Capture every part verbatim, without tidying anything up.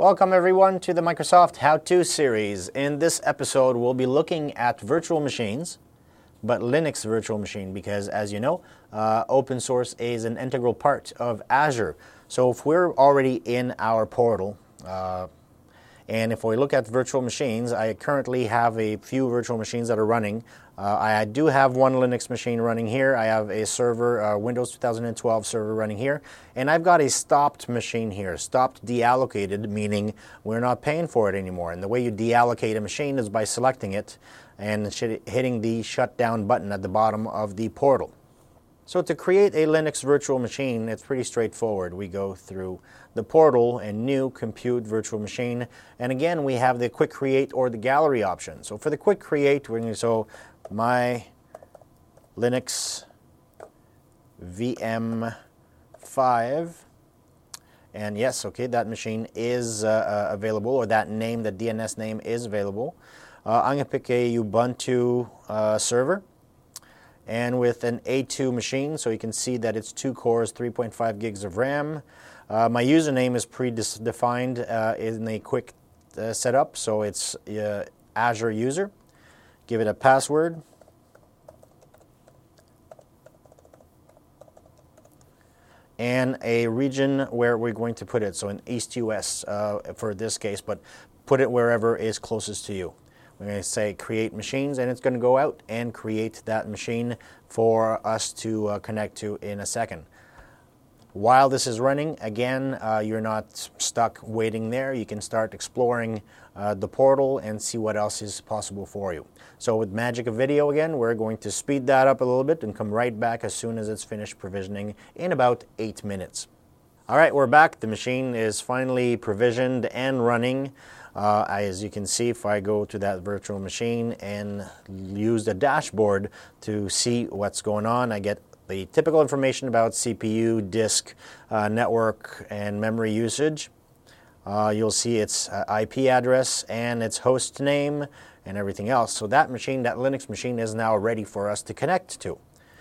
Welcome everyone to the Microsoft How-To series. In this episode, we'll be looking at virtual machines, but Linux virtual machine, because as you know, uh, open source is an integral part of Azure. So if we're already in our portal, uh, and if we look at virtual machines, I currently have a few virtual machines that are running. Uh, I do have one Linux machine running here. I have a server, uh, Windows two thousand twelve server running here. And I've got a stopped machine here. Stopped deallocated, meaning we're not paying for it anymore. And the way you deallocate a machine is by selecting it and hitting the shutdown button at the bottom of the portal. So to create a Linux virtual machine, it's pretty straightforward. We go through the portal and new compute virtual machine. And again, we have the quick create or the gallery option. So for the quick create, we're going to so my Linux V M five. And yes, okay, that machine is uh, uh, available, or that name, the D N S name is available. Uh, I'm going to pick a Ubuntu uh, server. And with an A two machine, so you can see that it's two cores, three point five gigs of RAM. Uh, my username is predefined uh, in a quick uh, setup, so it's uh, Azure user. Give it a password. And a region where we're going to put it, so in East U S uh, for this case, but put it wherever is closest to you. We're going to say create machines, and it's going to go out and create that machine for us to uh, connect to in a second. While this is running, again, uh, you're not stuck waiting there. You can start exploring uh, the portal and see what else is possible for you. So with magic of video again, we're going to speed that up a little bit and come right back as soon as it's finished provisioning in about eight minutes. All right, we're back. The machine is finally provisioned and running. Uh, as you can see, if I go to that virtual machine and use the dashboard to see what's going on, I get the typical information about C P U, disk, uh, network, and memory usage. Uh, you'll see its uh, I P address and its host name and everything else. So that machine, that Linux machine, is now ready for us to connect to.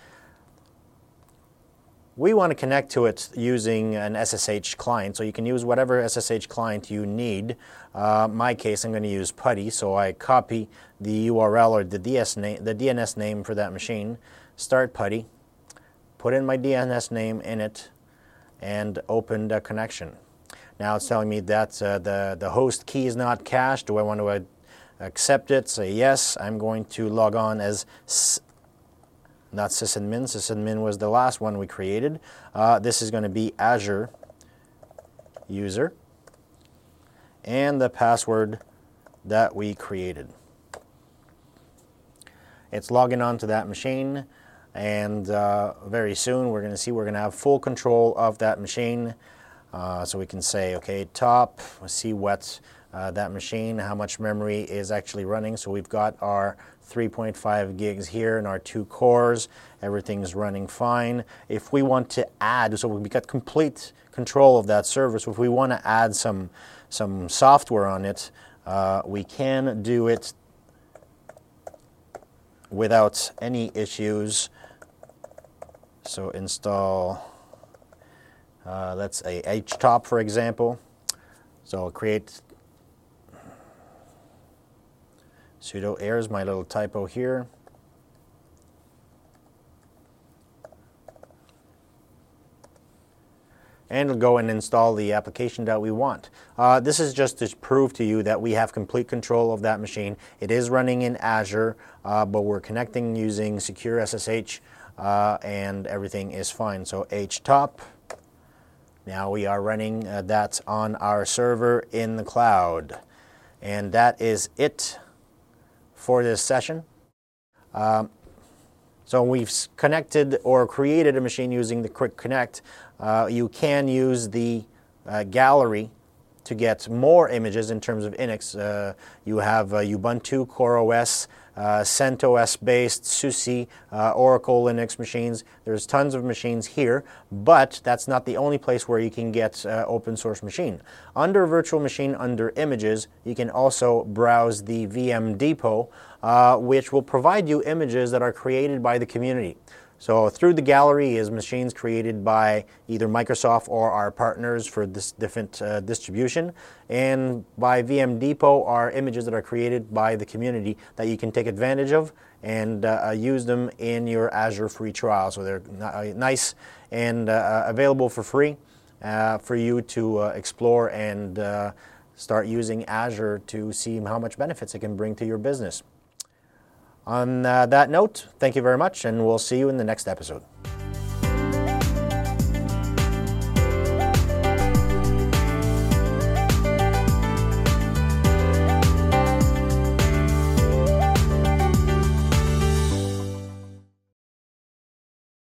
We want to connect to it using an S S H client, so you can use whatever S S H client you need. Uh, in my case, I'm going to use PuTTY, so I copy the U R L or the, D S name, the D N S name for that machine, start PuTTY, put in my D N S name in it, and open the connection. Now it's telling me that uh, the, the host key is not cached. Do I want to uh, accept it? Say yes. I'm going to log on as not sysadmin. Sysadmin was the last one we created. Uh, this is going to be Azure user and the password that we created. It's logging on to that machine, and uh, very soon we're going to see we're going to have full control of that machine. Uh, so we can say, okay, top, let's see what uh, that machine, how much memory is actually running. So we've got our three point five gigs here and our two cores. Everything's running fine. If we want to add, so we've got complete control of that server. So if we want to add some, some software on it, uh, we can do it without any issues. So install, uh, let's say H top, for example. So I'll create sudo errors, my little typo here. And we'll go and install the application that we want. Uh, this is just to prove to you that we have complete control of that machine. It is running in Azure, uh, but we're connecting using secure S S H, uh, and everything is fine. So H top. Now we are running uh, that on our server in the cloud. And that is it for this session. Um, so we've connected or created a machine using the Quick Connect. Uh, you can use the uh, gallery to get more images in terms of Linux. Uh, you have uh, Ubuntu, CoreOS, uh, CentOS-based, SUSE, uh, Oracle Linux machines. There's tons of machines here, but that's not the only place where you can get uh, open source machine. Under virtual machine, under images, you can also browse the V M Depot, uh, which will provide you images that are created by the community. So through the gallery is machines created by either Microsoft or our partners for this different uh, distribution. And by V M Depot are images that are created by the community that you can take advantage of and uh, use them in your Azure free trial. So they're nice and uh, available for free uh, for you to uh, explore and uh, start using Azure to see how much benefits it can bring to your business. On uh, that note, thank you very much, and we'll see you in the next episode.